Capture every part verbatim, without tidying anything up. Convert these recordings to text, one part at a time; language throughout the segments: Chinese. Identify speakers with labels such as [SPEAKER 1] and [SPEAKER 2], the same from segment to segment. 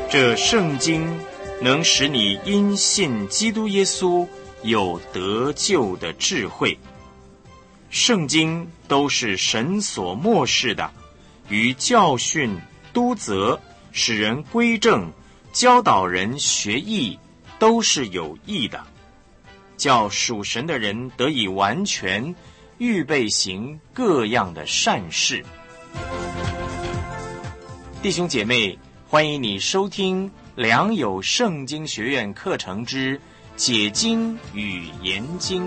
[SPEAKER 1] 这圣经能使你因信基督耶稣有得救的智慧。圣经都是神所默示的，于教训、督责、使人归正、教导人学义，都是有益的，叫属神的人得以完全，预备行各样的善事。弟兄姐妹，欢迎你收听良友圣经学院课程之解经与研经。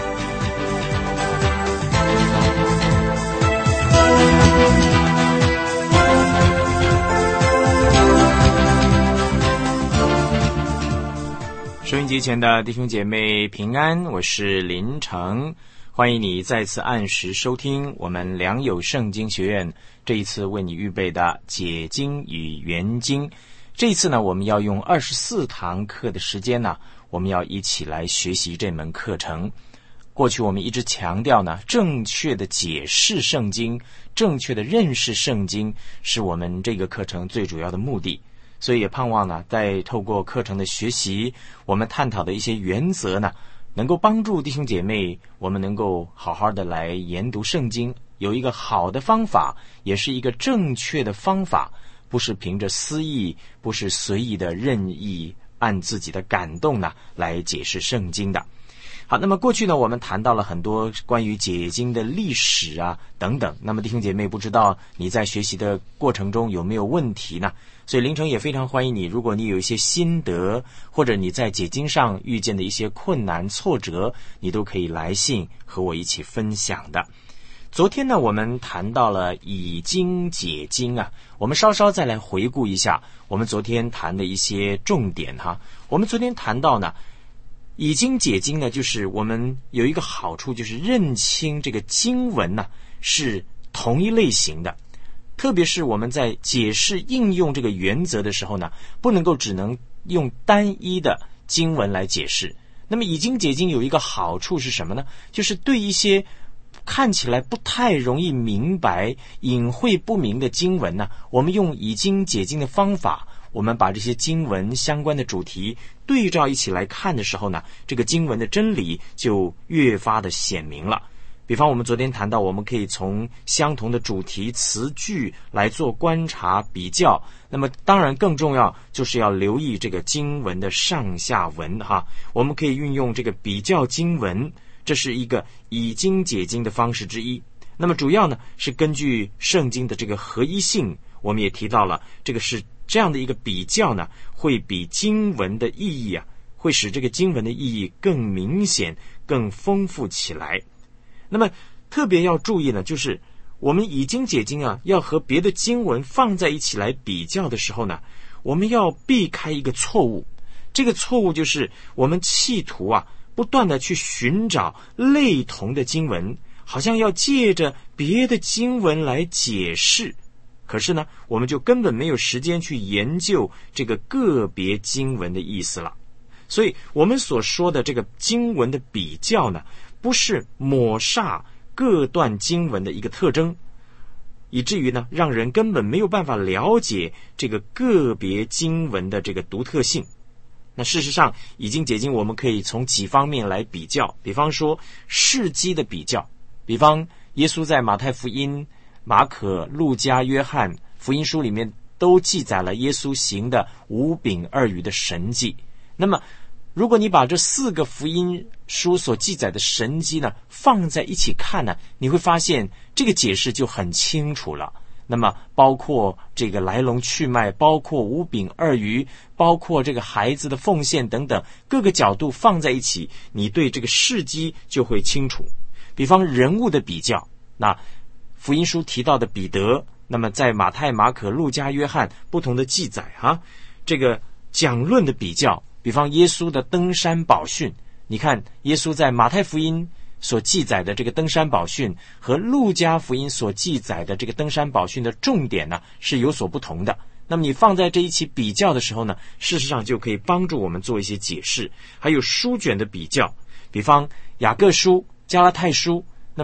[SPEAKER 1] 收音机前的弟兄姐妹平安，我是林成，欢迎你再次按时收听我们良友圣经学院这一次为你预备的解经与研经。这一次呢，我们要用二十四堂课的时间呢，我们要一起来学习这门课程。过去我们一直强调呢，正确的解释圣经，正确的认识圣经，是我们这个课程最主要的目的。所以也盼望呢，在透过课程的学习，我们探讨的一些原则呢，能够帮助弟兄姐妹，我们能够好好的来研读圣经，有一个好的方法，也是一个正确的方法，不是凭着私意，不是随意的任意按自己的感动呢来解释圣经的。好，那么过去呢，我们谈到了很多关于解经的历史啊等等。那么弟兄姐妹，不知道你在学习的过程中有没有问题呢？所以凌晨也非常欢迎你，如果你有一些心得，或者你在解经上遇见的一些困难挫折，你都可以来信和我一起分享的。昨天呢，我们谈到了以经解经啊，我们稍稍再来回顾一下我们昨天谈的一些重点哈。我们昨天谈到呢，以经解经呢，就是我们有一个好处，就是认清这个经文呢是同一类型的，特别是我们在解释应用这个原则的时候呢，不能够只能用单一的经文来解释。那么以经解经有一个好处是什么呢？就是对一些看起来不太容易明白、隐晦不明的经文呢，我们用以经解经的方法，我们把这些经文相关的主题对照一起来看的时候呢，这个经文的真理就越发的显明了。比方我们昨天谈到，我们可以从相同的主题词句来做观察比较，那么当然更重要就是要留意这个经文的上下文哈。我们可以运用这个比较经文，这是一个以经解经的方式之一。那么主要呢是根据圣经的这个合一性，我们也提到了这个是这样的一个比较呢，会比经文的意义啊，会使这个经文的意义更明显、更丰富起来。那么特别要注意呢，就是我们以经解经啊，要和别的经文放在一起来比较的时候呢，我们要避开一个错误。这个错误就是我们企图啊，不断的去寻找类同的经文，好像要借着别的经文来解释。可是呢，我们就根本没有时间去研究这个个别经文的意思了。所以我们所说的这个经文的比较呢，不是抹煞各段经文的一个特征，以至于呢，让人根本没有办法了解这个个别经文的这个独特性。那事实上，以经解经我们可以从几方面来比较，比方说事迹的比较，比方耶稣在马太福音、马可、路加、约翰福音书里面都记载了耶稣行的五饼二鱼的神迹。那么如果你把这四个福音书所记载的神迹呢放在一起看呢，你会发现这个解释就很清楚了。那么包括这个来龙去脉，包括五饼二鱼，包括这个孩子的奉献等等，各个角度放在一起，你对这个事迹就会清楚。比方人物的比较，那福音书提到的彼得，那么在马太、马可、路加、约翰不同的记载哈，这个讲论的比较，比方耶稣的登山宝训，你看耶稣在马太福音所记载的这个登山宝训和路加福音所记载的这个登山宝训的重点呢是有所不同的。那么你放在这一起比较的时候呢，事实上就可以帮助我们做一些解释。还有书卷的比较，比方雅各书、加拉太书，那么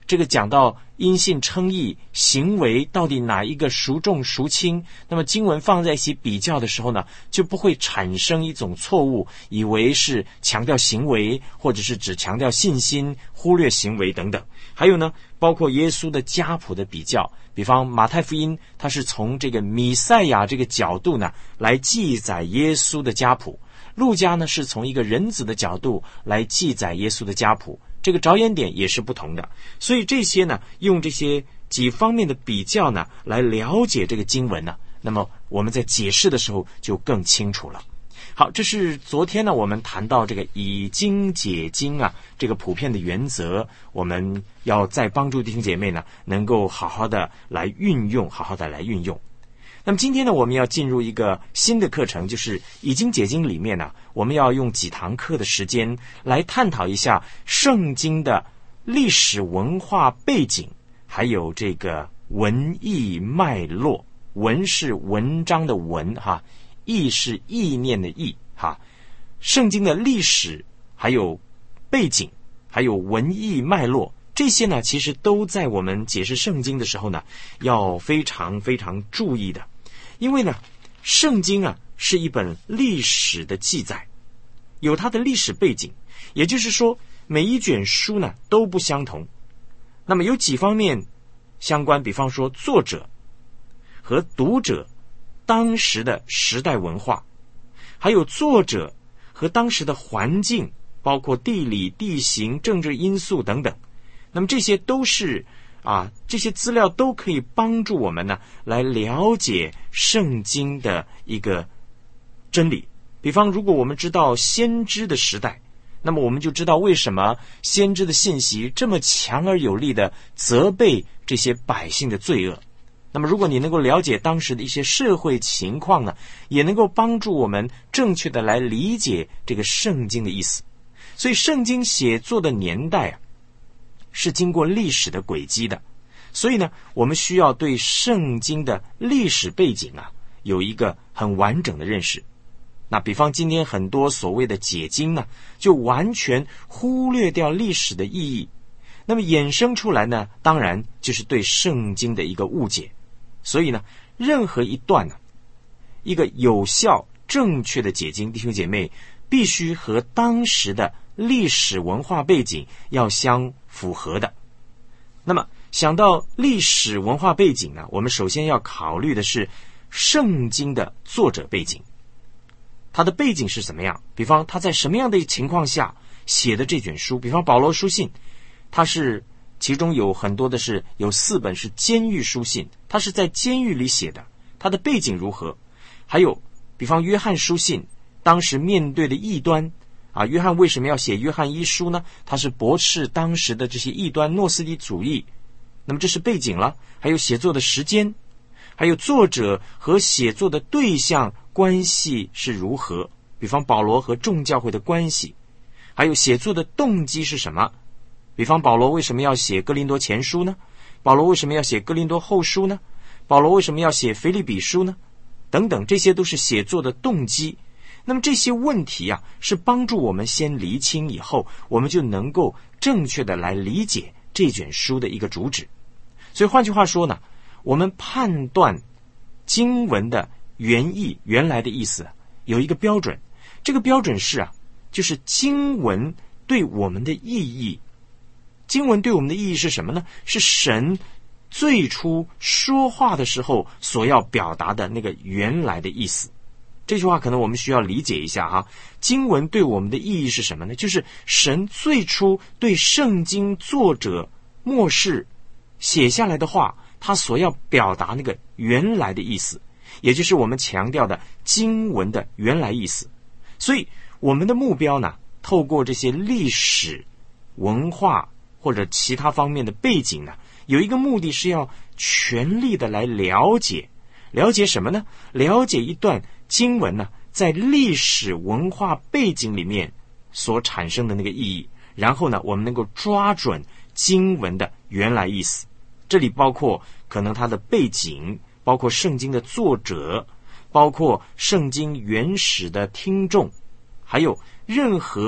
[SPEAKER 1] 这个讲到因信称义行为到底哪一个孰重孰轻，那么经文放在一起比较的时候呢，就不会产生一种错误，以为是强调行为，或者是只强调信心，忽略行为等等。还有呢，包括耶稣的家谱的比较，比方马太福音它是从这个弥赛亚这个角度呢来记载耶稣的家谱，路加呢是从一个人子的角度来记载耶稣的家谱，这个着眼点也是不同的。所以这些呢，用这些几方面的比较呢来了解这个经文呢，那么我们在解释的时候就更清楚了。好，这是昨天呢我们谈到这个以经解经啊，这个普遍的原则，我们要再帮助弟兄姐妹呢能够好好的来运用，好好的来运用。那么今天呢，我们要进入一个新的课程，就是以经解经里面呢，我们要用几堂课的时间来探讨一下圣经的历史文化背景，还有这个文艺脉络。文是文章的文哈，意是意念的意哈。圣经的历史还有背景还有文艺脉络，这些呢其实都在我们解释圣经的时候呢要非常非常注意的。因为呢圣经啊是一本历史的记载，有它的历史背景，也就是说每一卷书呢都不相同。那么有几方面相关，比方说作者和读者当时的时代文化，还有作者和当时的环境，包括地理、地形、政治因素等等。那么这些都是啊，这些资料都可以帮助我们呢来了解圣经的一个真理。比方如果我们知道先知的时代，那么我们就知道为什么先知的信息这么强而有力的责备这些百姓的罪恶。那么如果你能够了解当时的一些社会情况呢，也能够帮助我们正确的来理解这个圣经的意思。所以圣经写作的年代啊是经过历史的轨迹的，所以呢我们需要对圣经的历史背景啊有一个很完整的认识。那比方今天很多所谓的解经呢，就完全忽略掉历史的意义，那么衍生出来呢，当然就是对圣经的一个误解。所以呢任何一段呢，一个有效正确的解经，弟兄姐妹必须和当时的历史文化背景要相符合的。那么想到历史文化背景呢，我们首先要考虑的是圣经的作者背景，他的背景是怎么样，比方他在什么样的情况下写的这卷书。比方保罗书信，他是其中有很多的是有四本是监狱书信，他是在监狱里写的，他的背景如何。还有比方约翰书信，当时面对的异端啊，约翰为什么要写约翰一书呢？他是驳斥当时的这些异端诺斯底主义，那么这是背景了。还有写作的时间，还有作者和写作的对象关系是如何，比方保罗和众教会的关系，还有写作的动机是什么，比方保罗为什么要写哥林多前书呢？保罗为什么要写哥林多后书呢？保罗为什么要写腓立比书呢？等等，这些都是写作的动机。那么这些问题啊，是帮助我们先厘清以后，我们就能够正确的来理解这卷书的一个主旨。所以换句话说呢，我们判断经文的原意原来的意思有一个标准，这个标准是啊，就是经文对我们的意义。经文对我们的意义是什么呢？是神最初说话的时候所要表达的那个原来的意思。这句话可能我们需要理解一下哈。经文对我们的意义是什么呢？就是神最初对圣经作者末世写下来的话，他所要表达那个原来的意思，也就是我们强调的经文的原来意思。所以我们的目标呢，透过这些历史文化或者其他方面的背景呢，有一个目的是要全力的来了解了解什么呢？了解一段经文呢在历史文化背景里面所产生的那个意义，然后呢我们能够抓准经文的原来意思。这里包括可能它的背景，包括圣经的作者，包括圣经原始的听众，还有任何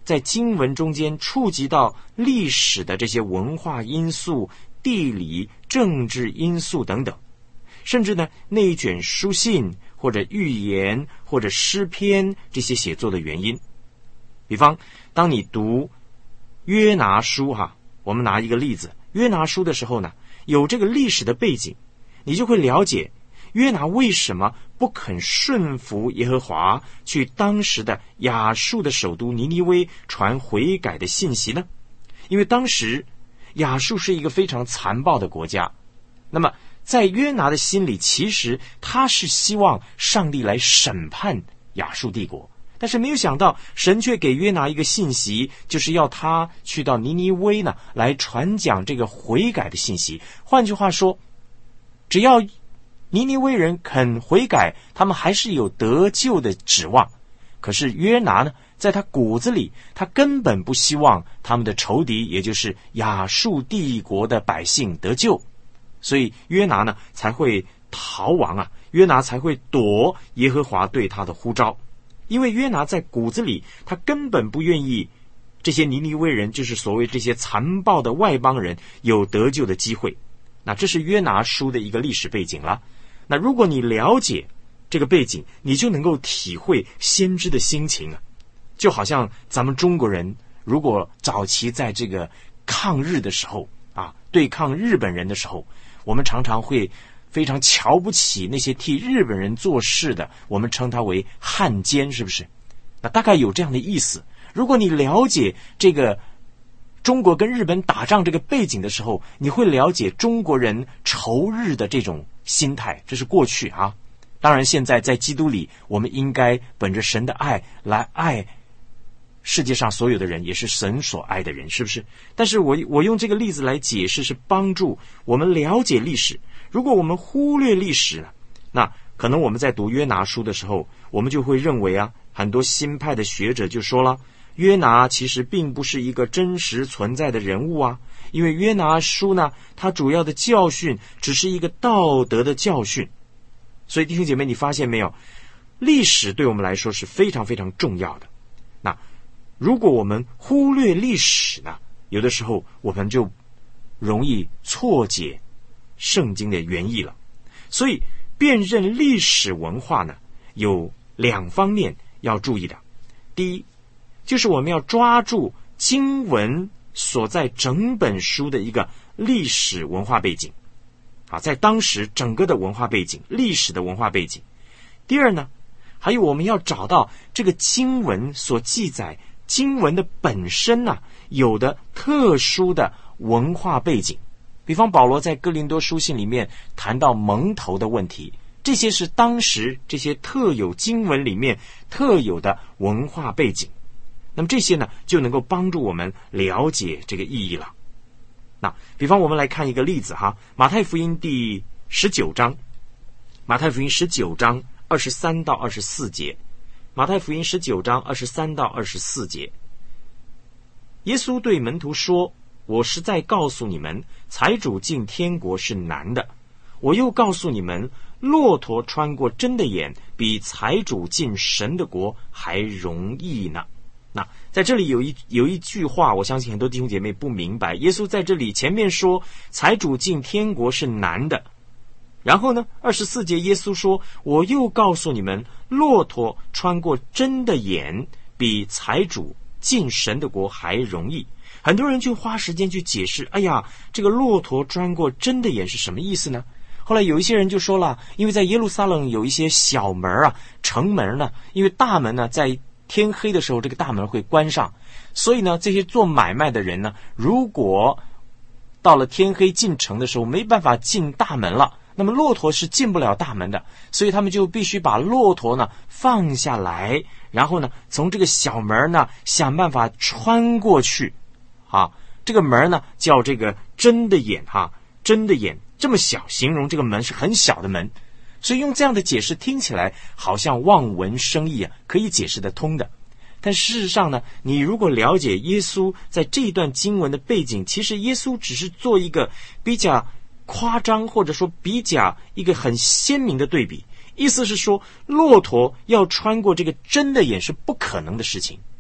[SPEAKER 1] 在经文中间触及到历史的这些文化因素、地理、政治因素等等，甚至呢那一卷书信或者预言或者诗篇这些写作的原因。比方当你读约拿书哈，我们拿一个例子，约拿书的时候呢，有这个历史的背景，你就会了解约拿为什么不肯顺服耶和华，去当时的亚述的首都尼尼微传悔改的信息呢？因为当时亚述是一个非常残暴的国家，那么在约拿的心里，其实他是希望上帝来审判亚述帝国，但是没有想到神却给约拿一个信息，就是要他去到尼尼微呢，来传讲这个悔改的信息。换句话说，只要尼尼微人肯悔改，他们还是有得救的指望。可是约拿呢，在他骨子里，他根本不希望他们的仇敌，也就是亚述帝国的百姓得救，所以约拿呢才会逃亡啊，约拿才会躲耶和华对他的呼召。因为约拿在骨子里，他根本不愿意这些尼尼微人，就是所谓这些残暴的外邦人有得救的机会。那这是约拿书的一个历史背景了。那如果你了解这个背景，你就能够体会先知的心情啊。就好像咱们中国人如果早期在这个抗日的时候啊，对抗日本人的时候，我们常常会非常瞧不起那些替日本人做事的，我们称他为汉奸，是不是？那大概有这样的意思。如果你了解这个中国跟日本打仗这个背景的时候，你会了解中国人仇日的这种心态，这是过去啊。当然现在在基督里，我们应该本着神的爱来爱世界上所有的人，也是神所爱的人，是不是？但是我我用这个例子来解释，是帮助我们了解历史。如果我们忽略历史呢，那可能我们在读约拿书的时候，我们就会认为啊，很多新派的学者就说了，约拿其实并不是一个真实存在的人物啊，因为约拿书呢，它主要的教训只是一个道德的教训。所以弟兄姐妹，你发现没有，历史对我们来说是非常非常重要的。那如果我们忽略历史呢，有的时候我们就容易错解圣经的原意了。所以辨认历史文化呢，有两方面要注意的。第一，就是我们要抓住经文所在整本书的一个历史文化背景啊，在当时整个的文化背景，历史的文化背景。第二呢，还有我们要找到这个经文所记载经文的本身呢、啊，有的特殊的文化背景。比方保罗在哥林多书信里面谈到蒙头的问题，这些是当时这些特有经文里面特有的文化背景。那么这些呢，就能够帮助我们了解这个意义了。那比方我们来看一个例子哈，马太福音第十九章，马太福音十九章二十三到二十四节，马太福音十九章二十三到二十四节，耶稣对门徒说：“我实在告诉你们，财主进天国是难的。我又告诉你们，骆驼穿过针的眼，比财主进神的国还容易呢。”那在这里有一有一句话，我相信很多弟兄姐妹不明白。耶稣在这里前面说财主进天国是难的，然后呢二十四节耶稣说：“我又告诉你们，骆驼穿过针的眼，比财主进神的国还容易。”很多人就花时间去解释，哎呀，这个骆驼穿过针的眼是什么意思呢？后来有一些人就说了，因为在耶路撒冷有一些小门啊，城门呢，因为大门呢在天黑的时候这个大门会关上，所以呢这些做买卖的人呢，如果到了天黑进城的时候没办法进大门了，那么骆驼是进不了大门的，所以他们就必须把骆驼呢放下来，然后呢从这个小门呢想办法穿过去啊。这个门呢叫这个针的眼哈、啊，针的眼这么小，形容这个门是很小的门，所以用这样的解释听起来好像望文生义啊，可以解释得通的。但事实上呢，你如果了解耶稣在这一段经文的背景，其实耶稣只是做一个比较夸张，或者说比较一个很鲜明的对比，意思是说骆驼要穿过这个针的眼是不可能的事情。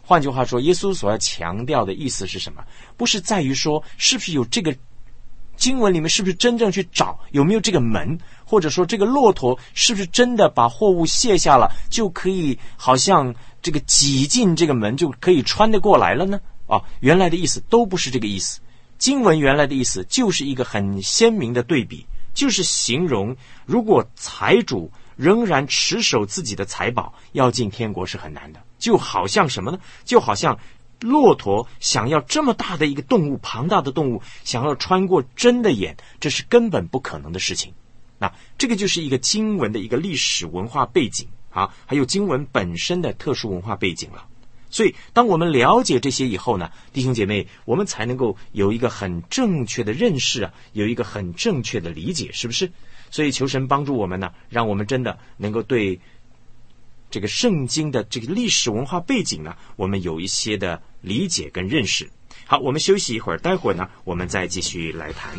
[SPEAKER 1] 换句话说，耶稣所要强调的意思是什么？不是在于说是不是有这个经文里面是不是真正去找有没有这个门，或者说这个骆驼是不是真的把货物卸下了，就可以好像这个挤进这个门就可以穿得过来了呢？啊，原来的意思都不是这个意思。经文原来的意思就是一个很鲜明的对比，就是形容如果财主仍然持守自己的财宝，要进天国是很难的。就好像什么呢？就好像骆驼想要这么大的一个动物，庞大的动物想要穿过针的眼，这是根本不可能的事情。那这个就是一个经文的一个历史文化背景啊，还有经文本身的特殊文化背景了。所以当我们了解这些以后呢，弟兄姐妹，我们才能够有一个很正确的认识啊，有一个很正确的理解，是不是？所以求神帮助我们呢，让我们真的能够对这个圣经的这个历史文化背景呢，我们有一些的理解跟认识。好，我们休息一会儿，待会儿呢，我们再继续来谈。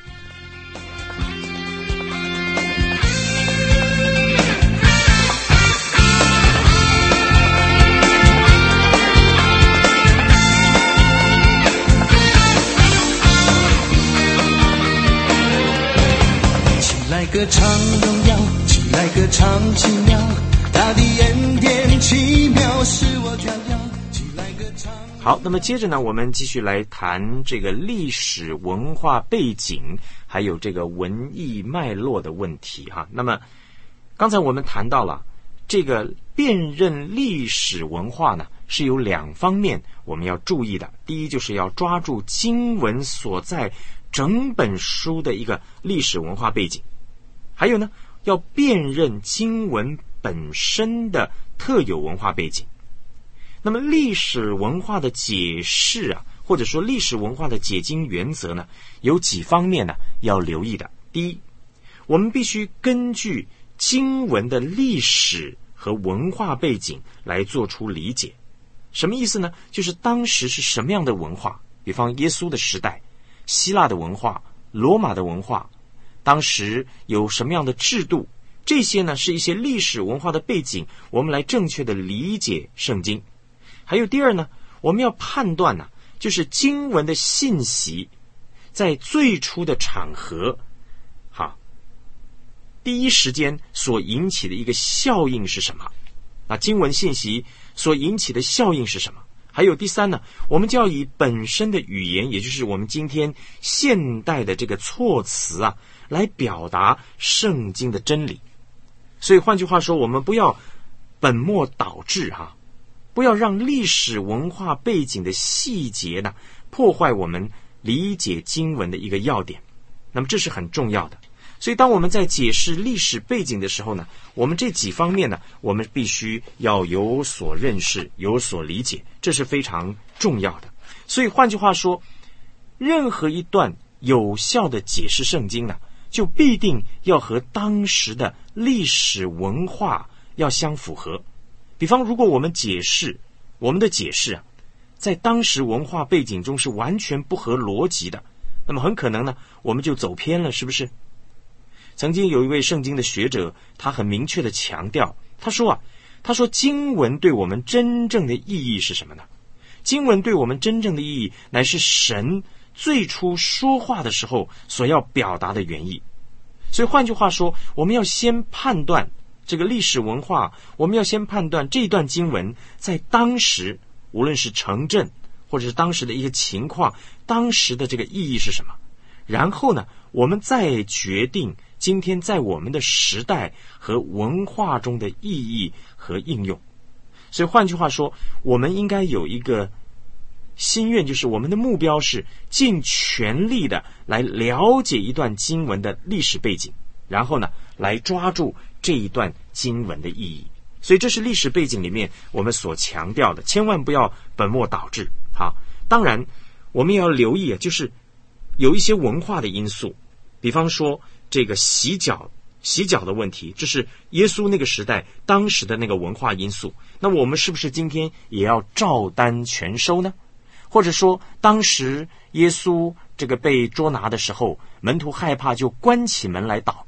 [SPEAKER 2] 起来歌唱荣耀，起来歌唱奇妙，大地恩典奇妙，使我照耀。起来歌唱。
[SPEAKER 1] 好，那么接着呢，我们继续来谈这个历史文化背景，还有这个文艺脉络的问题哈。那么刚才我们谈到了这个辨认历史文化呢，是有两方面我们要注意的。第一，就是要抓住经文所在整本书的一个历史文化背景，还有呢，要辨认经文本身的特有文化背景。那么历史文化的解释啊，或者说历史文化的解经原则呢，有几方面呢要留意的。第一，我们必须根据经文的历史和文化背景来做出理解。什么意思呢？就是当时是什么样的文化，比方耶稣的时代，希腊的文化，罗马的文化，当时有什么样的制度，这些呢是一些历史文化的背景，我们来正确的理解圣经。还有第二呢，我们要判断呢，就是经文的信息在最初的场合，好，第一时间所引起的一个效应是什么？那经文信息所引起的效应是什么？还有第三呢，我们就要以本身的语言，也就是我们今天现代的这个措辞啊，来表达圣经的真理。所以换句话说，我们不要本末倒置哈、啊，不要让历史文化背景的细节呢破坏我们理解经文的一个要点。那么这是很重要的。所以当我们在解释历史背景的时候呢，我们这几方面呢，我们必须要有所认识，有所理解，这是非常重要的。所以换句话说，任何一段有效的解释圣经呢，就必定要和当时的历史文化要相符合。比方如果我们解释我们的解释啊，在当时文化背景中是完全不合逻辑的，那么很可能呢，我们就走偏了，是不是？曾经有一位圣经的学者，他很明确的强调，他说啊，他说经文对我们真正的意义是什么呢？经文对我们真正的意义，乃是神最初说话的时候所要表达的原意。所以换句话说，我们要先判断这个历史文化，我们要先判断这段经文在当时，无论是城镇或者是当时的一些情况，当时的这个意义是什么。然后呢，我们再决定今天在我们的时代和文化中的意义和应用。所以换句话说，我们应该有一个心愿，就是我们的目标是尽全力的来了解一段经文的历史背景，然后呢，来抓住这一段经文的意义。所以这是历史背景里面我们所强调的，千万不要本末倒置。好，当然我们也要留意啊，就是有一些文化的因素，比方说这个洗脚洗脚的问题，这是耶稣那个时代当时的那个文化因素。那我们是不是今天也要照单全收呢？或者说当时耶稣这个被捉拿的时候，门徒害怕就关起门来祷告，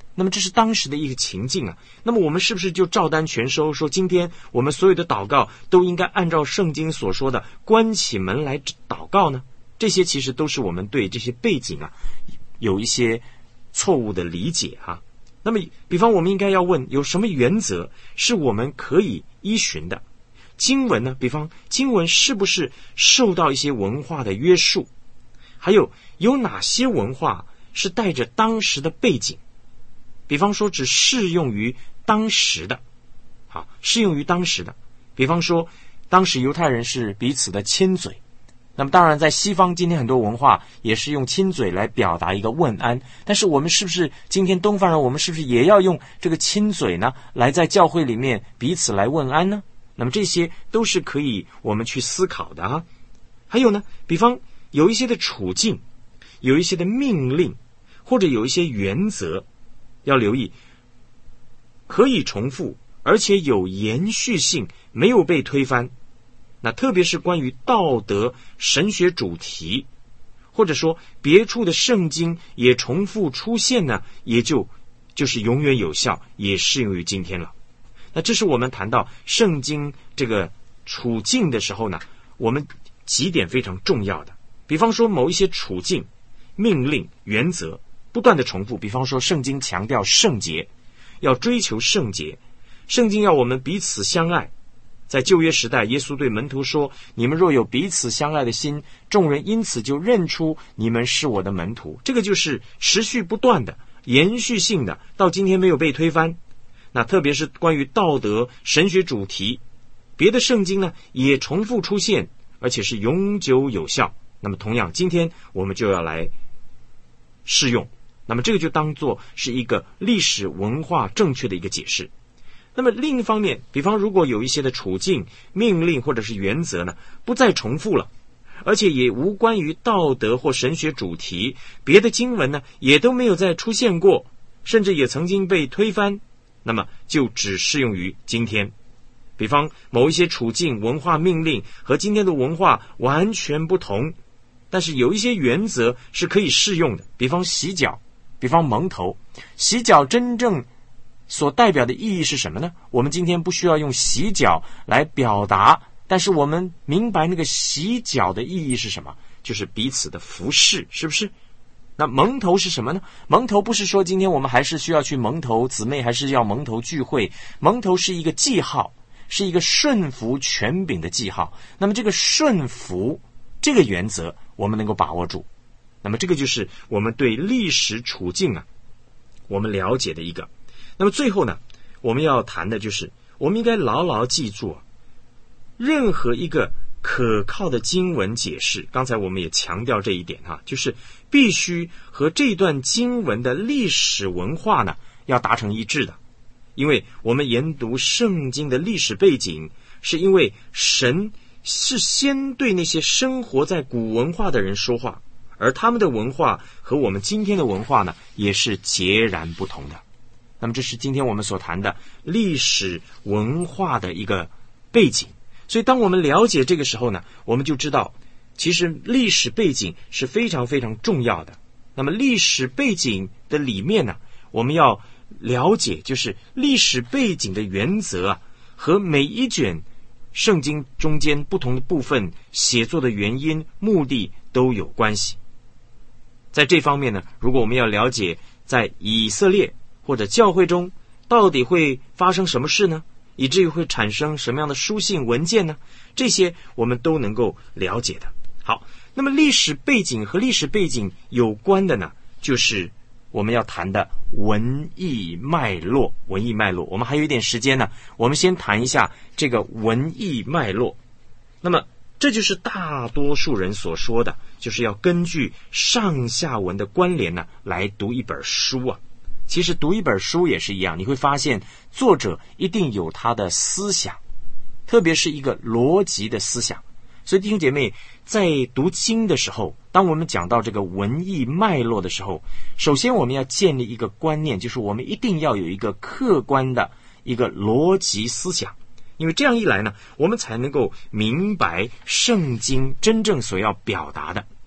[SPEAKER 1] 那么这是当时的一个情境啊。那么我们是不是就照单全收，说今天我们所有的祷告都应该按照圣经所说的关起门来祷告呢？这些其实都是我们对这些背景啊有一些错误的理解啊。那么比方我们应该要问，有什么原则是我们可以依循的？经文呢，比方经文是不是受到一些文化的约束？还有有哪些文化是带着当时的背景？比方说只适用于当时的，好，适用于当时的。比方说当时犹太人是彼此的亲嘴，那么当然在西方今天很多文化也是用亲嘴来表达一个问安，但是我们是不是今天东方人，我们是不是也要用这个亲嘴呢，来在教会里面彼此来问安呢？那么这些都是可以我们去思考的啊。还有呢，比方有一些的处境，有一些的命令，或者有一些原则要留意，可以重复，而且有延续性，没有被推翻。那特别是关于道德、神学主题，或者说别处的圣经也重复出现呢，也就就是永远有效，也适用于今天了。那这是我们谈到圣经这个处境的时候呢，我们几点非常重要的。比方说某一些处境、命令、原则不断的重复。比方说圣经强调圣洁，要追求圣洁，圣经要我们彼此相爱。在旧约时代，耶稣对门徒说，你们若有彼此相爱的心，众人因此就认出你们是我的门徒。这个就是持续不断的、延续性的，到今天没有被推翻。那特别是关于道德、神学主题，别的圣经呢也重复出现，而且是永久有效。那么同样今天我们就要来适用，那么这个就当作是一个历史文化正确的一个解释。那么另一方面，比方如果有一些的处境、命令或者是原则呢不再重复了，而且也无关于道德或神学主题，别的经文呢也都没有再出现过，甚至也曾经被推翻，那么就只适用于今天。比方某一些处境、文化命令和今天的文化完全不同，但是有一些原则是可以适用的。比方洗脚，比方蒙头。洗脚真正所代表的意义是什么呢？我们今天不需要用洗脚来表达，但是我们明白那个洗脚的意义是什么，就是彼此的服侍，是不是？那蒙头是什么呢？蒙头不是说今天我们还是需要去蒙头，姊妹还是要蒙头聚会。蒙头是一个记号，是一个顺服权柄的记号。那么这个顺服这个原则我们能够把握住，那么这个就是我们对历史处境啊我们了解的一个。那么最后呢，我们要谈的就是我们应该牢牢记住啊，任何一个可靠的经文解释，刚才我们也强调这一点哈、啊，就是必须和这段经文的历史文化呢要达成一致的。因为我们研读圣经的历史背景，是因为神是先对那些生活在古文化的人说话，而他们的文化和我们今天的文化呢也是截然不同的。那么这是今天我们所谈的历史文化的一个背景。所以当我们了解这个时候呢，我们就知道其实历史背景是非常非常重要的。那么历史背景的里面呢，我们要了解就是历史背景的原则啊，和每一卷圣经中间不同的部分写作的原因、目的都有关系。在这方面呢，如果我们要了解在以色列或者教会中到底会发生什么事呢，以至于会产生什么样的书信文件呢，这些我们都能够了解的。好，那么历史背景和历史背景有关的呢，就是我们要谈的文艺脉络。文艺脉络，我们还有一点时间呢，我们先谈一下这个文艺脉络。那么这就是大多数人所说的，就是要根据上下文的关联呢来读一本书啊。其实读一本书也是一样，你会发现作者一定有他的思想，特别是一个逻辑的思想。所以弟兄姐妹，在读经的时候，当我们讲到这个文艺脉络的时候，首先我们要建立一个观念，就是我们一定要有一个客观的一个逻辑思想。因为这样一来呢，我们才能够明白圣经真正所要表达的。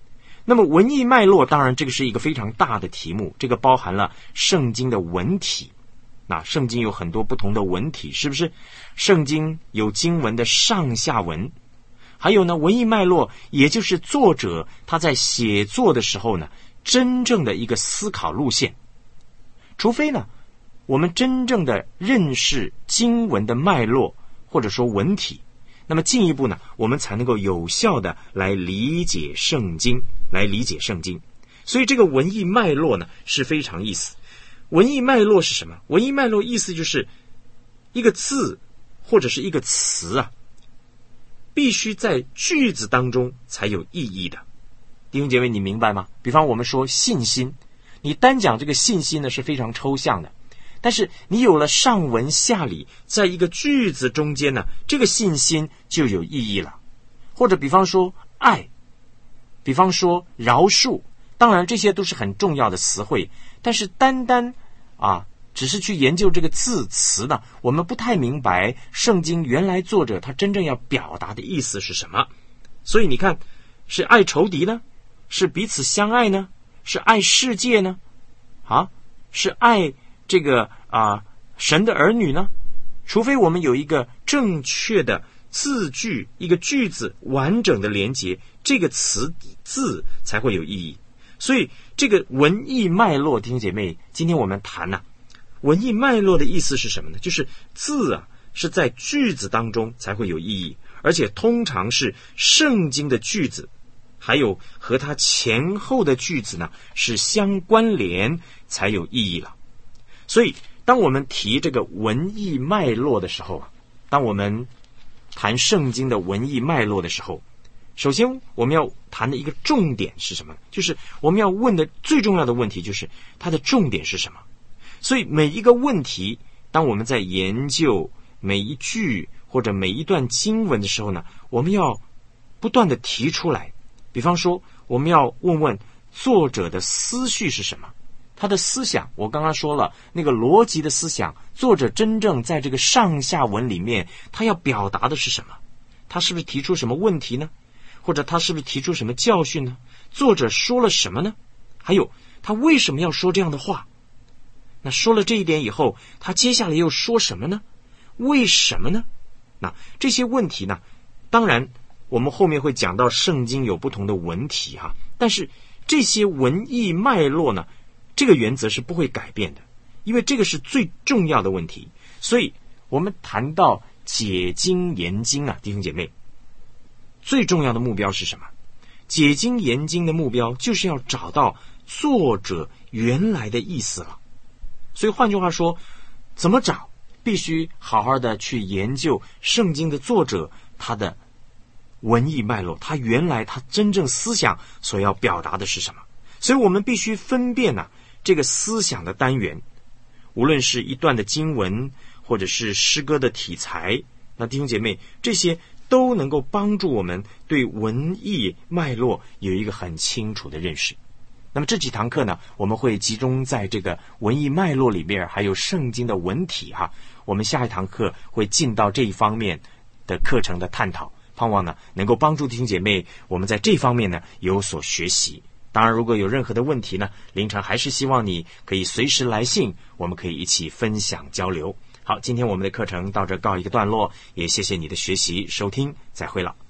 [SPEAKER 1] 那么文艺脉络，当然这个是一个非常大的题目，这个包含了圣经的文体。那圣经有很多不同的文体，是不是？圣经有经文的上下文，还有呢，文艺脉络，也就是作者他在写作的时候呢，真正的一个思考路线。除非呢，我们真正的认识经文的脉络，或者说文体，那么进一步呢，我们才能够有效的来理解圣经，来理解圣经。所以这个文艺脉络呢是非常意思。文艺脉络是什么？文艺脉络意思就是一个字或者是一个词啊，必须在句子当中才有意义的。弟兄姐妹，你明白吗？比方我们说信心，你单讲这个信心呢是非常抽象的，但是你有了上文下理，在一个句子中间呢，这个信心就有意义了。或者比方说爱，比方说饶恕，当然这些都是很重要的词汇，但是单单啊只是去研究这个字词呢，我们不太明白圣经原来作者他真正要表达的意思是什么。所以你看，是爱仇敌呢？是彼此相爱呢？是爱世界呢？啊，是爱这个啊神的儿女呢？除非我们有一个正确的字句，一个句子完整的连结，这个词字才会有意义。所以这个文艺脉络，弟兄姐妹，今天我们谈呢、啊，文艺脉络的意思是什么呢？就是字啊是在句子当中才会有意义，而且通常是圣经的句子，还有和它前后的句子呢是相关联才有意义了。所以当我们提这个文艺脉络的时候啊，当我们谈圣经的文艺脉络的时候，首先我们要谈的一个重点是什么？就是我们要问的最重要的问题就是它的重点是什么。所以每一个问题，当我们在研究每一句或者每一段经文的时候呢，我们要不断的提出来。比方说我们要问问作者的思绪是什么，他的思想，我刚刚说了那个逻辑的思想，作者真正在这个上下文里面他要表达的是什么？他是不是提出什么问题呢？或者他是不是提出什么教训呢？作者说了什么呢？还有他为什么要说这样的话？那说了这一点以后，他接下来又说什么呢？为什么呢？那这些问题呢，当然我们后面会讲到圣经有不同的文体哈，但是这些文艺脉络呢，这个原则是不会改变的，因为这个是最重要的问题。所以我们谈到解经研经啊，弟兄姐妹，最重要的目标是什么？解经研经的目标就是要找到作者原来的意思了。所以换句话说，怎么找？必须好好的去研究圣经的作者他的文艺脉络，他原来他真正思想所要表达的是什么。所以我们必须分辨啊，这个思想的单元，无论是一段的经文或者是诗歌的题材，那弟兄姐妹，这些都能够帮助我们对文艺脉络有一个很清楚的认识。那么这几堂课呢，我们会集中在这个文艺脉络里面，还有圣经的文体哈。我们下一堂课会进到这一方面的课程的探讨，盼望呢能够帮助弟兄姐妹我们在这方面呢有所学习。当然如果有任何的问题呢，凌晨还是希望你可以随时来信，我们可以一起分享交流。好，今天我们的课程到这告一个段落，也谢谢你的学习收听，再会了。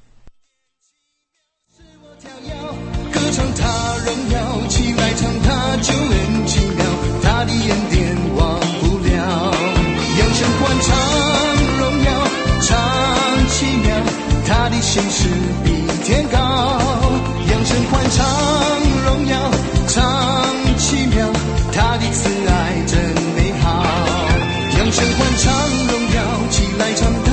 [SPEAKER 2] 歌唱他荣耀，起来唱他救恩奇妙，他的恩典忘不了。扬声欢唱荣耀，唱奇妙，他的心事比天高。扬声欢唱荣耀，唱奇妙，他的慈爱真美好。扬声欢唱荣耀，起来唱他